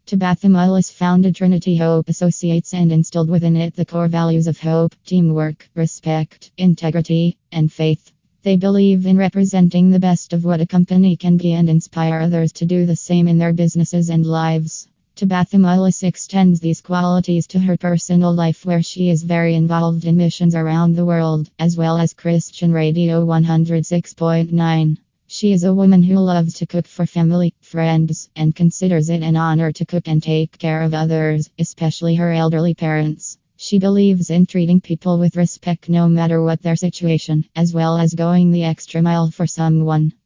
Tabathamulis founded Trinity Hope Associates and instilled within it the core values of hope, teamwork, respect, integrity, and faith. They believe in representing the best of what a company can be and inspire others to do the same in their businesses and lives. Tabathamulis extends these qualities to her personal life, where she is very involved in missions around the world, as well as Christian Radio 106.9. She is a woman who loves to cook for family, friends, and considers it an honor to cook and take care of others, especially her elderly parents. She believes in treating people with respect no matter what their situation, as well as going the extra mile for someone.